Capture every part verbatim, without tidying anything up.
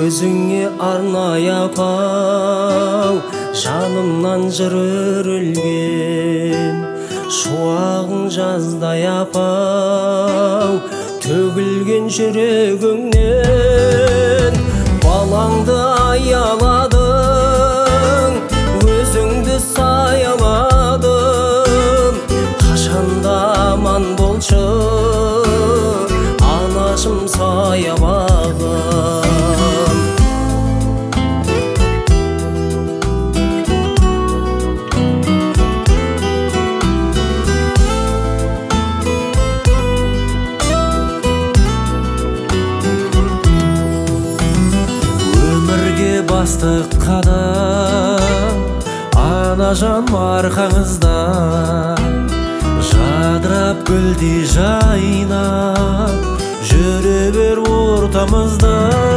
өзіңе арнай апау, жанымнан жыр өрілген. Шуағың жаздай апау, төгілген жүрегіңнен. Балаңды аяладың, өзіңді саяладың. Қашанда аман болшы, анашым саябағым. Бастық қадам, анажан арқаңызда, жадырап гүлдей жайнап, жүре бер ортамызда.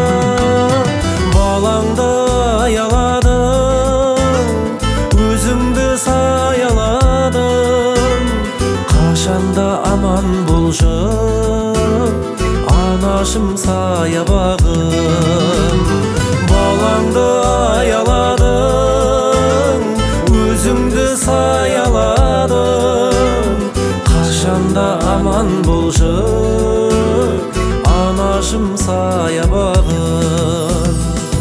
Балаңды аяладың, өзіңді саяладың. Қашанда аман болшы, анашым саябағым. Балаңды аяладың, өзіңді саяладың. Қашанда аман болшы, анашым саябағым.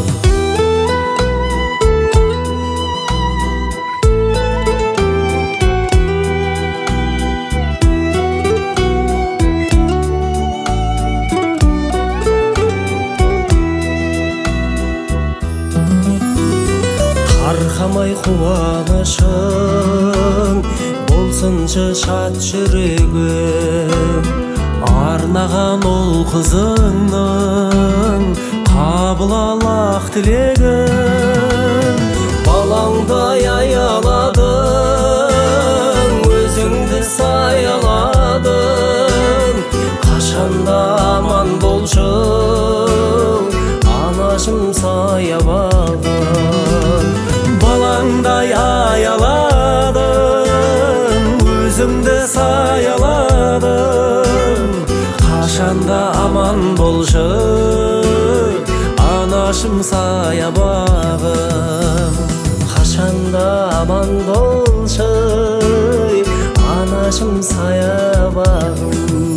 Тарқамай қуанышың, болсыншы шат жүрегім. Арнаған ол қызыңның, қабыл Аллах тілегін. Балаңдай аяладың, өзіңді саяладың. Қашанда аман болшы, анашым саябағым. Балаңдай аяладың, өзіңді саяладың. Қашанда аман болшы, анашым саябағым. Қашанда аман болшы, анашым саябағым.